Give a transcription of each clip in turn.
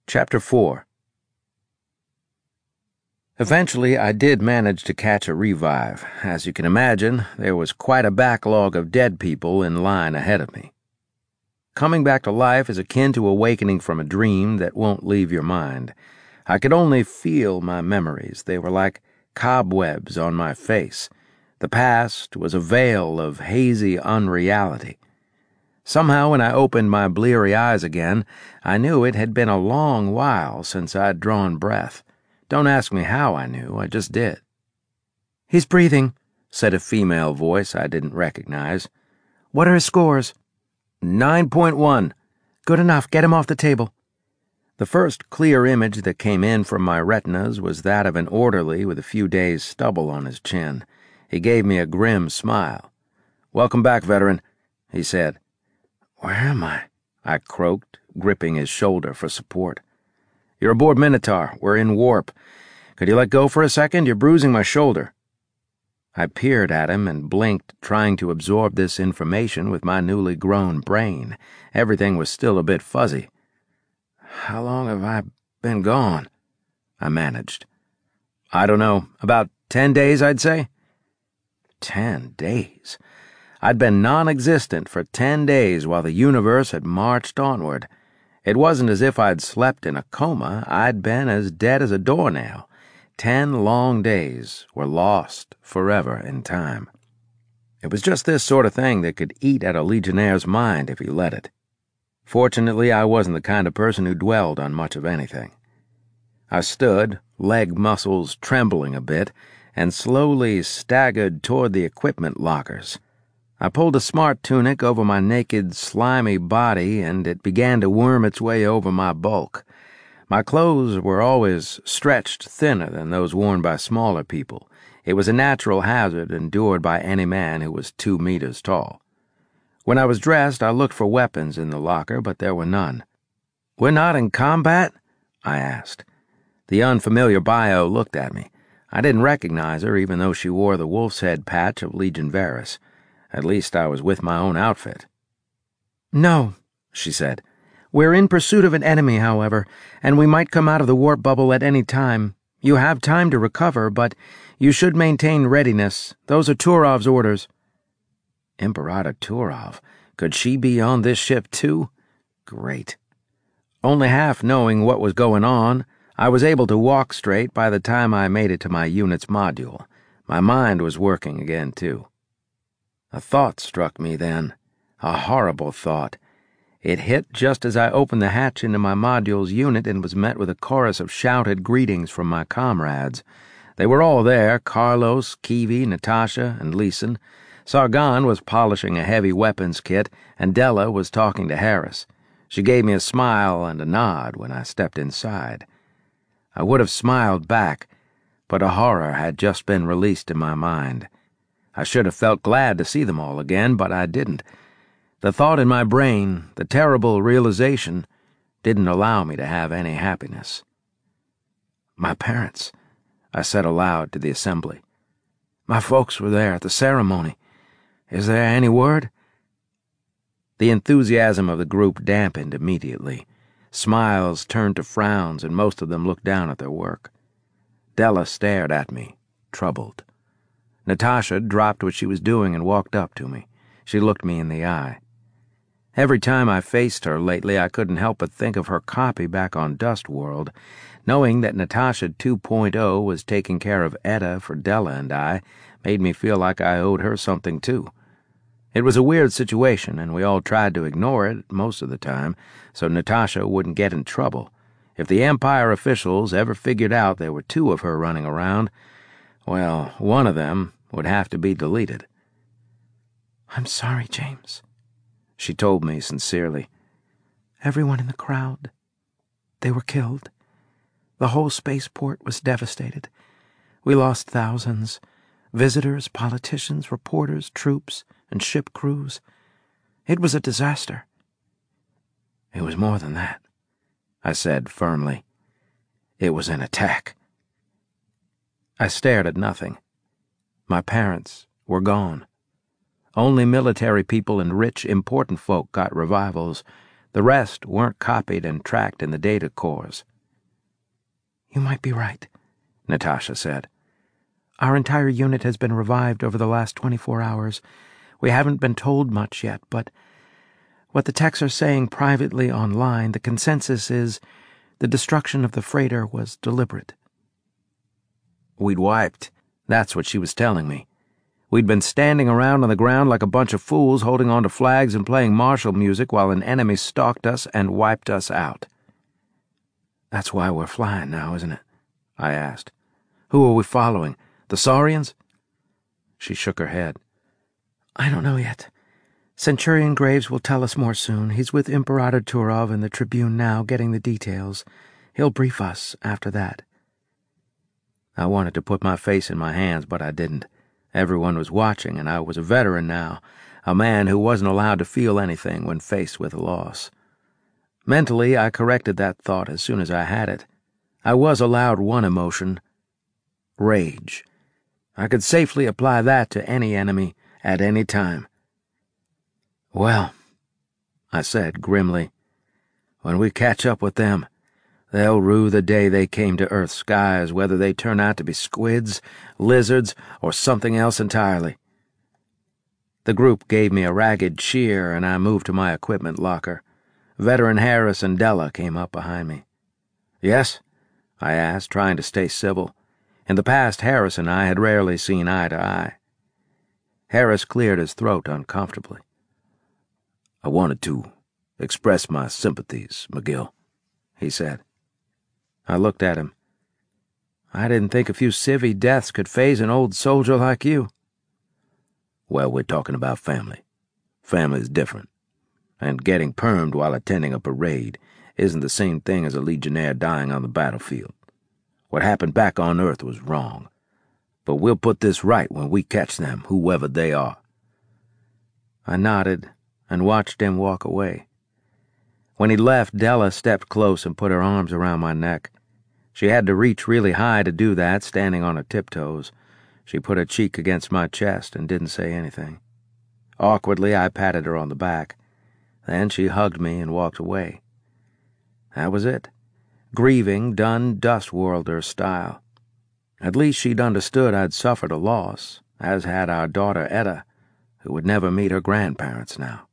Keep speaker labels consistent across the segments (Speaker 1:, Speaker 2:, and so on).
Speaker 1: Chapter 4. Eventually, I did manage to catch a revive. As you can imagine, there was quite a backlog of dead people in line ahead of me. Coming back to life is akin to awakening from a dream that won't leave your mind. I could only feel my memories. They were like cobwebs on my face. The past was a veil of hazy unreality. Somehow, when I opened my bleary eyes again, I knew it had been a long while since I'd drawn breath. Don't ask me how I knew, I just did.
Speaker 2: "He's breathing,"
Speaker 1: said a female voice I didn't recognize.
Speaker 2: "What are his scores?"
Speaker 1: 9.1.
Speaker 2: "Good enough. Get him off the table."
Speaker 1: The first clear image that came in from my retinas was that of an orderly with a few days' stubble on his chin. He gave me a grim smile. "Welcome back, veteran," he said.
Speaker 2: "Where am I?"
Speaker 1: I croaked, gripping his shoulder for support. "You're aboard Minotaur. We're in warp. Could you let go for a second? You're bruising my shoulder." I peered at him and blinked, trying to absorb this information with my newly grown brain. Everything was still a bit fuzzy.
Speaker 2: "How long have I been gone?"
Speaker 1: I managed. "I don't know. About 10 days, I'd say." 10 days. I'd been non-existent for 10 days while the universe had marched onward. It wasn't as if I'd slept in a coma. I'd been as dead as a doornail. 10 long days were lost forever in time. It was just this sort of thing that could eat at a Legionnaire's mind if he let it. Fortunately, I wasn't the kind of person who dwelled on much of anything. I stood, leg muscles trembling a bit, and slowly staggered toward the equipment lockers. I pulled a smart tunic over my naked, slimy body, and it began to worm its way over my bulk. My clothes were always stretched thinner than those worn by smaller people. It was a natural hazard endured by any man who was 2 meters tall. When I was dressed, I looked for weapons in the locker, but there were none. "We're not in combat?" I asked. The unfamiliar bio looked at me. I didn't recognize her, even though she wore the wolf's head patch of Legion Varus. At least I was with my own outfit.
Speaker 2: "No," she said. "We're in pursuit of an enemy, however, and we might come out of the warp bubble at any time. You have time to recover, but you should maintain readiness. Those are Turov's orders."
Speaker 1: Imperator Turov. Could she be on this ship too? Great. Only half knowing what was going on, I was able to walk straight by the time I made it to my unit's module. My mind was working again, too. A thought struck me then, a horrible thought. It hit just as I opened the hatch into my module's unit and was met with a chorus of shouted greetings from my comrades. They were all there, Carlos, Kiwi, Natasha, and Leeson. Sargon was polishing a heavy weapons kit, and Della was talking to Harris. She gave me a smile and a nod when I stepped inside. I would have smiled back, but a horror had just been released in my mind. I should have felt glad to see them all again, but I didn't. The thought in my brain, the terrible realization, didn't allow me to have any happiness. "My parents," I said aloud to the assembly. "My folks were there at the ceremony. Is there any word?" The enthusiasm of the group dampened immediately. Smiles turned to frowns, and most of them looked down at their work. Della stared at me, troubled. Natasha dropped what she was doing and walked up to me. She looked me in the eye. Every time I faced her lately, I couldn't help but think of her copy back on Dust World. Knowing that Natasha 2.0 was taking care of Etta for Della and I made me feel like I owed her something too. It was a weird situation, and we all tried to ignore it most of the time, so Natasha wouldn't get in trouble. If the Empire officials ever figured out there were 2 of her running around, well, one of them would have to be deleted.
Speaker 2: "I'm sorry, James," she told me sincerely. "Everyone in the crowd, they were killed. The whole spaceport was devastated. We lost thousands. Visitors, politicians, reporters, troops, and ship crews. It was a disaster."
Speaker 1: "It was more than that," I said firmly. "It was an attack." I stared at nothing. My parents were gone. Only military people and rich, important folk got revivals. The rest weren't copied and tracked in the data cores.
Speaker 2: You might be right,
Speaker 1: Natasha said.
Speaker 2: Our entire unit has been revived over the last 24 hours. We haven't been told much yet, but what the techs are saying privately online, the consensus is the destruction of the freighter was deliberate.
Speaker 1: We'd wiped. That's what she was telling me. We'd been standing around on the ground like a bunch of fools holding onto flags and playing martial music while an enemy stalked us and wiped us out.
Speaker 2: That's why we're flying now, isn't it?
Speaker 1: I asked. Who are we following? The Saurians? She shook her head.
Speaker 2: I don't know yet. Centurion Graves will tell us more soon. He's with Imperator Turov in the Tribune now, getting the details. He'll brief us after that.
Speaker 1: I wanted to put my face in my hands, but I didn't. Everyone was watching, and I was a veteran now, a man who wasn't allowed to feel anything when faced with a loss. Mentally, I corrected that thought as soon as I had it. I was allowed one emotion: rage. I could safely apply that to any enemy at any time. Well, I said grimly, when we catch up with them, they'll rue the day they came to Earth's skies, whether they turn out to be squids, lizards, or something else entirely. The group gave me a ragged cheer, and I moved to my equipment locker. Veteran Harris and Della came up behind me. Yes? I asked, trying to stay civil. In the past, Harris and I had rarely seen eye to eye. Harris cleared his throat uncomfortably. I wanted to express my sympathies, McGill, he said. I looked at him. I didn't think a few civvy deaths could faze an old soldier like you. Well, we're talking about family. Family's different. And getting permed while attending a parade isn't the same thing as a Legionnaire dying on the battlefield. What happened back on Earth was wrong. But we'll put this right when we catch them, whoever they are. I nodded and watched him walk away. When he left, Della stepped close and put her arms around my neck. She had to reach really high to do that, standing on her tiptoes. She put her cheek against my chest and didn't say anything. Awkwardly, I patted her on the back. Then she hugged me and walked away. That was it. Grieving done Dustworlder style. At least she'd understood I'd suffered a loss, as had our daughter Etta, who would never meet her grandparents now.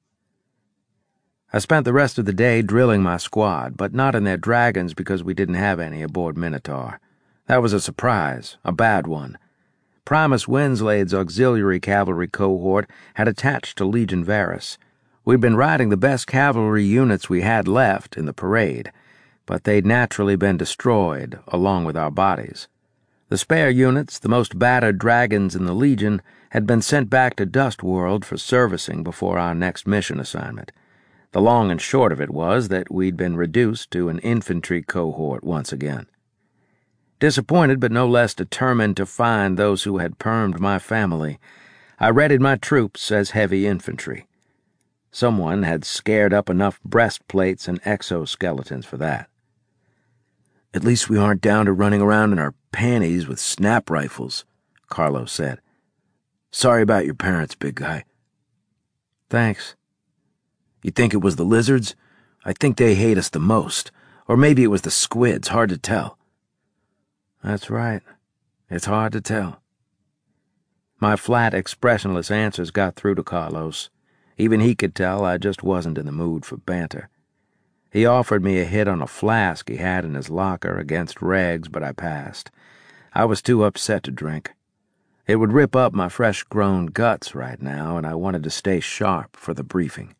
Speaker 1: I spent the rest of the day drilling my squad, but not in their dragons because we didn't have any aboard Minotaur. That was a surprise, a bad one. Primus Winslade's auxiliary cavalry cohort had attached to Legion Varus. We'd been riding the best cavalry units we had left in the parade, but they'd naturally been destroyed along with our bodies. The spare units, the most battered dragons in the Legion, had been sent back to Dustworld for servicing before our next mission assignment. The long and short of it was that we'd been reduced to an infantry cohort once again. Disappointed but no less determined to find those who had permed my family, I readied my troops as heavy infantry. Someone had scared up enough breastplates and exoskeletons for that. At least we aren't down to running around in our panties with snap rifles, Carlos said. Sorry about your parents, big guy.
Speaker 2: Thanks.
Speaker 1: You think it was the lizards? I think they hate us the most. Or maybe it was the squids, hard to tell.
Speaker 2: That's right. It's hard to tell.
Speaker 1: My flat, expressionless answers got through to Carlos. Even he could tell I just wasn't in the mood for banter. He offered me a hit on a flask he had in his locker against regs, but I passed. I was too upset to drink. It would rip up my fresh-grown guts right now, and I wanted to stay sharp for the briefing.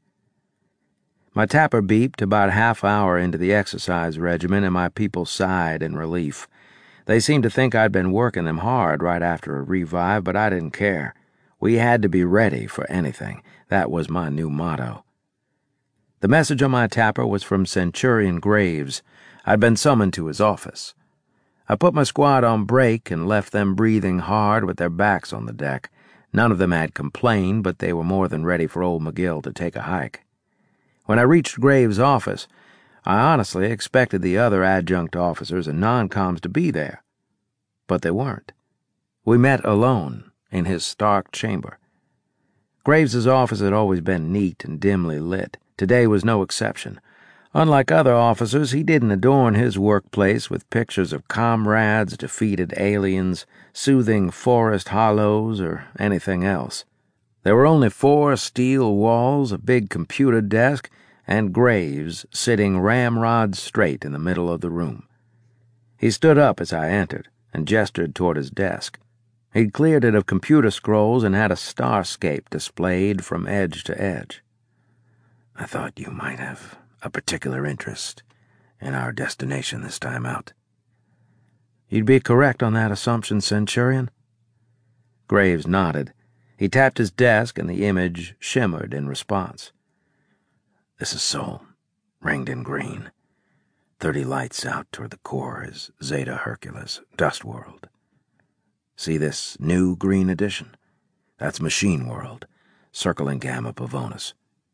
Speaker 1: My tapper beeped about half hour into the exercise regimen, and my people sighed in relief. They seemed to think I'd been working them hard right after a revive, but I didn't care. We had to be ready for anything. That was my new motto. The message on my tapper was from Centurion Graves. I'd been summoned to his office. I put my squad on break and left them breathing hard with their backs on the deck. None of them had complained, but they were more than ready for old McGill to take a hike. When I reached Graves' office, I honestly expected the other adjunct officers and non-coms to be there. But they weren't. We met alone in his stark chamber. Graves's office had always been neat and dimly lit, Today was no exception. Unlike other officers, he didn't adorn his workplace with pictures of comrades, defeated aliens, soothing forest hollows, or anything else. There were only 4 steel walls, a big computer desk, and Graves sitting ramrod straight in the middle of the room. He stood up as I entered and gestured toward his desk. He'd cleared it of computer scrolls and had a starscape displayed from edge to edge.
Speaker 2: "I thought you might have a particular interest in our destination this time out."
Speaker 1: "You'd be correct on that assumption, Centurion." Graves nodded. He tapped his desk and the image shimmered in response.
Speaker 2: "This is Sol, ringed in green. 30 lights out toward the core is Zeta Hercules, Dust World. See this new green addition? That's Machine World, circling Gamma Pavonis."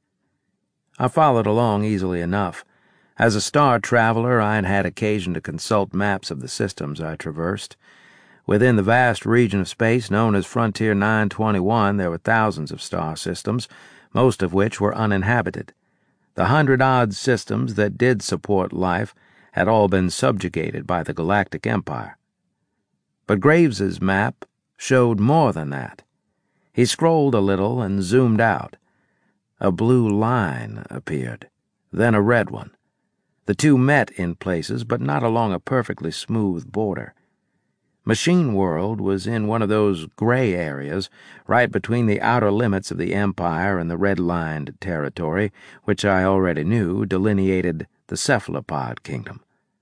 Speaker 1: I followed along easily enough. As a star traveler, I had had occasion to consult maps of the systems I traversed. Within the vast region of space known as Frontier 921, there were thousands of star systems, most of which were uninhabited. The 100-odd systems that did support life had all been subjugated by the Galactic Empire. But Graves's map showed more than that. He scrolled a little and zoomed out. A blue line appeared, then a red one. The two met in places, but not along a perfectly smooth border. Machine World was in one of those gray areas, right between the outer limits of the Empire and the red-lined territory, which I already knew delineated the Cephalopod Kingdom.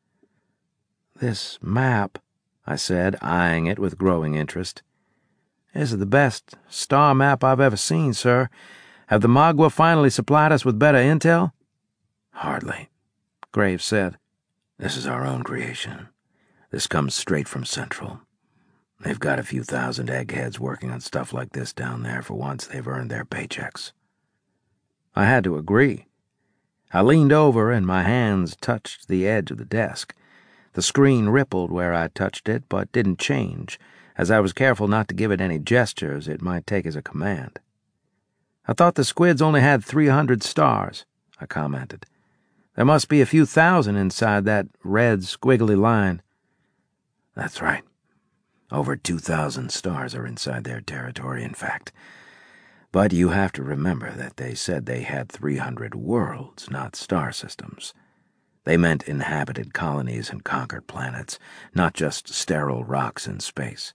Speaker 1: "This map," I said, eyeing it with growing interest. "This is the best star map I've ever seen, sir. Have the Magua finally supplied us with better intel?"
Speaker 2: "Hardly,"
Speaker 1: Graves said.
Speaker 2: "This is our own creation. This comes straight from Central. They've got a few thousand eggheads working on stuff like this down there. For once, they've earned their paychecks."
Speaker 1: I had to agree. I leaned over and my hands touched the edge of the desk. The screen rippled where I touched it, but didn't change, as I was careful not to give it any gestures it might take as a command. "I thought the squids only had 300 stars," I commented. "There must be a few thousand inside that red squiggly line."
Speaker 2: "That's right. Over 2,000 stars are inside their territory, in fact. But you have to remember that they said they had 300 worlds, not star systems. They meant inhabited colonies and conquered planets, not just sterile rocks in space."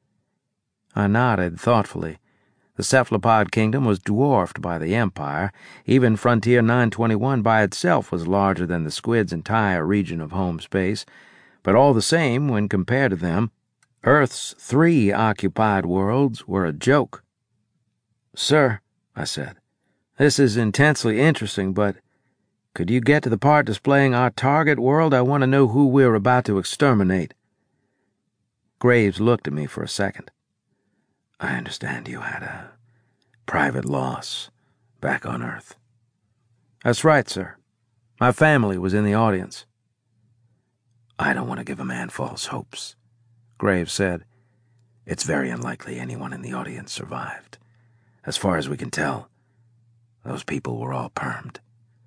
Speaker 1: I nodded thoughtfully. The Cephalopod Kingdom was dwarfed by the Empire. Even Frontier 921 by itself was larger than the squid's entire region of home space. But all the same, when compared to them, Earth's 3 occupied worlds were a joke. "Sir," I said, "this is intensely interesting, but could you get to the part displaying our target world? I want to know who we're about to exterminate." Graves looked at me for a second.
Speaker 2: "I understand you had a private loss back on Earth."
Speaker 1: "That's right, sir. My family was in the audience."
Speaker 2: "I don't want to give a man false hopes," Graves said. "It's very unlikely anyone in the audience survived. As far as we can tell, those people were all permed."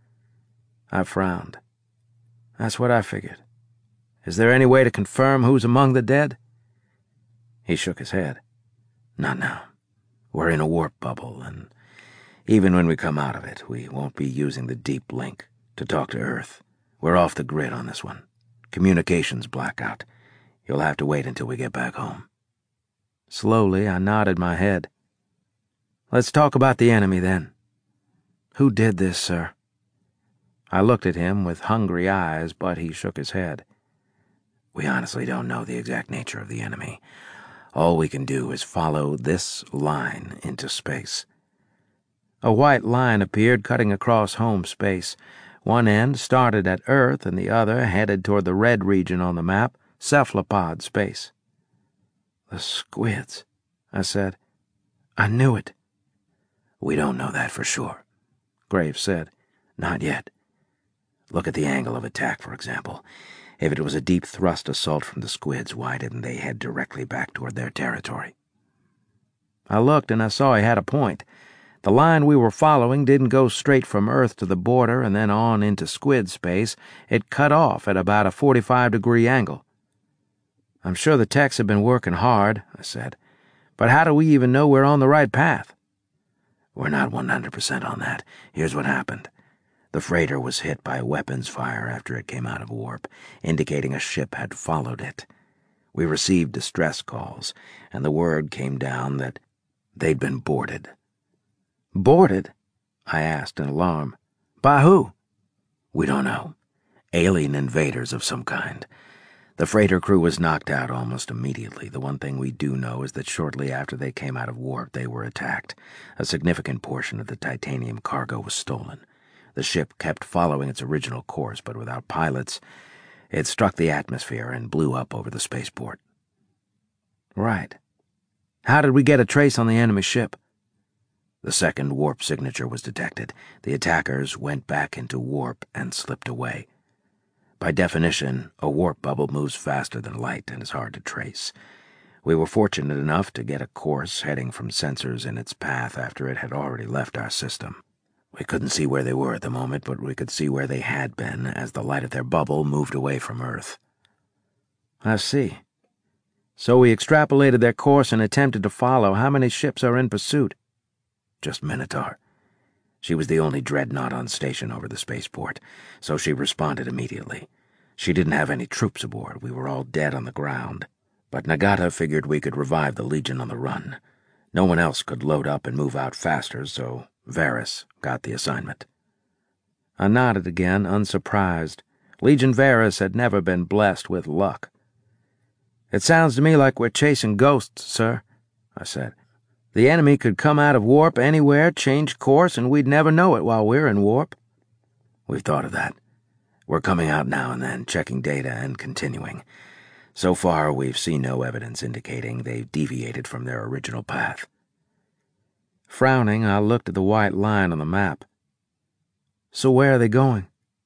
Speaker 1: I frowned. "That's what I figured. Is there any way to confirm who's among the dead?" He shook his head.
Speaker 2: "Not now. We're in a warp bubble, and even when we come out of it, we won't be using the deep link to talk to Earth. We're off the grid on this one. Communications blackout. You'll have to wait until we get back home."
Speaker 1: Slowly, I nodded my head. "Let's talk about the enemy, then. Who did this, sir?" I looked at him with hungry eyes, but he shook his head.
Speaker 2: "We honestly don't know the exact nature of the enemy. All we can do is follow this line into space."
Speaker 1: A white line appeared cutting across home space. One end started at Earth and the other headed toward the red region on the map, cephalopod space.
Speaker 2: "The squids,"
Speaker 1: I said. "I knew it."
Speaker 2: "We don't know that for sure," Graves said. "Not yet. Look at the angle of attack, for example. If it was a deep thrust assault from the squids, why didn't they head directly back toward their territory?"
Speaker 1: I looked and I saw he had a point. The line we were following didn't go straight from Earth to the border and then on into squid space. It cut off at about a 45-degree angle. I'm sure the techs have been working hard, I said, but how do we even know we're on the right path?
Speaker 2: We're not 100% on that. Here's what happened. The freighter was hit by weapons fire after it came out of warp, indicating a ship had followed it. We received distress calls, and the word came down that they'd been boarded.
Speaker 1: Boarded? I asked in alarm. By who?
Speaker 2: We don't know. Alien invaders of some kind. The freighter crew was knocked out almost immediately. The one thing we do know is that shortly after they came out of warp, they were attacked. A significant portion of the titanium cargo was stolen. The ship kept following its original course, but without pilots, it struck the atmosphere and blew up over the spaceport.
Speaker 1: Right. How did we get a trace on the enemy ship?
Speaker 2: The second warp signature was detected. The attackers went back into warp and slipped away. By definition, a warp bubble moves faster than light and is hard to trace. We were fortunate enough to get a course heading from sensors in its path after it had already left our system. We couldn't see where they were at the moment, but we could see where they had been as the light of their bubble moved away from Earth.
Speaker 1: I see. So we extrapolated their course and attempted to follow. How many ships are in pursuit?
Speaker 2: Just Minotaur. She was the only dreadnought on station over the spaceport, so she responded immediately. She didn't have any troops aboard. We were all dead on the ground. But Nagata figured we could revive the Legion on the run. No one else could load up and move out faster, so Varys got the assignment.
Speaker 1: I nodded again, unsurprised. Legion Varys had never been blessed with luck. It sounds to me like we're chasing ghosts, sir, I said. The enemy could come out of warp anywhere, change course, and we'd never know it while we're in warp.
Speaker 2: We've thought of that. We're coming out now and then, checking data and continuing. So far, we've seen no evidence indicating they've deviated from their original path.
Speaker 1: Frowning, I looked at the white line on the map. So where are they going?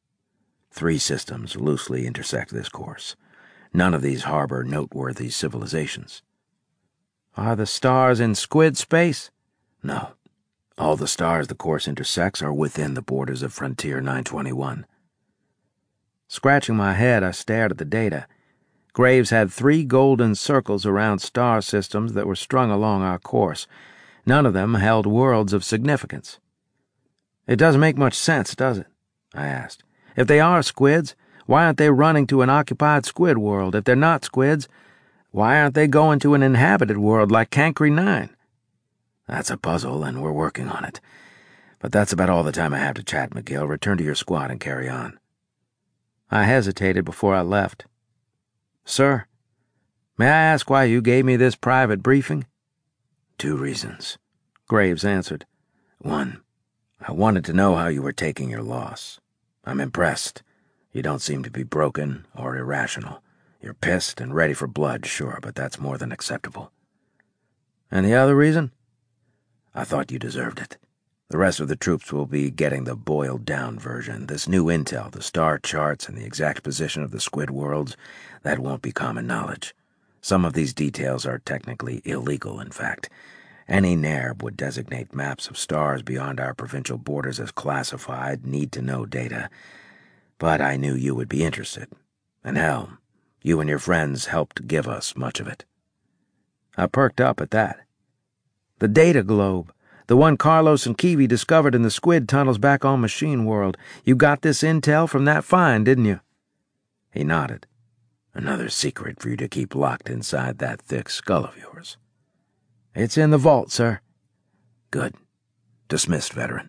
Speaker 2: 3 systems loosely intersect this course. None of these harbor noteworthy civilizations.
Speaker 1: Are the stars in squid space?
Speaker 2: No. All the stars the course intersects are within the borders of Frontier 921.
Speaker 1: Scratching my head, I stared at the data. Graves had 3 golden circles around star systems that were strung along our course. None of them held worlds of significance. It doesn't make much sense, does it? I asked. If they are squids, why aren't they running to an occupied squid world? If they're not squids, why aren't they going to an inhabited world like Cancri 9?
Speaker 2: That's a puzzle, and we're working on it. But that's about all the time I have to chat, McGill. Return to your squad and carry on.
Speaker 1: I hesitated before I left. Sir, may I ask why you gave me this private briefing?
Speaker 2: 2 reasons,
Speaker 1: Graves answered.
Speaker 2: 1, I wanted to know how you were taking your loss. I'm impressed. You don't seem to be broken or irrational. You're pissed and ready for blood, sure, but that's more than acceptable.
Speaker 1: And the other reason?
Speaker 2: I thought you deserved it. The rest of the troops will be getting the boiled-down version. This new intel, the star charts, and the exact position of the squid worlds, that won't be common knowledge. Some of these details are technically illegal, in fact. Any NERB would designate maps of stars beyond our provincial borders as classified, need-to-know data. But I knew you would be interested. And hell, you and your friends helped give us much of it.
Speaker 1: I perked up at that. The data globe, the one Carlos and Kiwi discovered in the squid tunnels back on Machine World. You got this intel from that find, didn't you?
Speaker 2: He nodded. Another secret for you to keep locked inside that thick skull of yours.
Speaker 1: It's in the vault, sir.
Speaker 2: Good. Dismissed, veteran.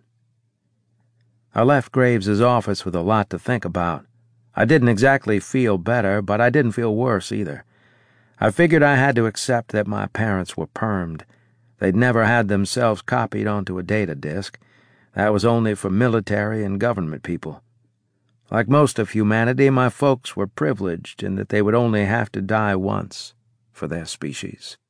Speaker 1: I left Graves's office with a lot to think about. I didn't exactly feel better, but I didn't feel worse either. I figured I had to accept that my parents were permed. They'd never had themselves copied onto a data disk. That was only for military and government people. Like most of humanity, my folks were privileged in that they would only have to die once for their species.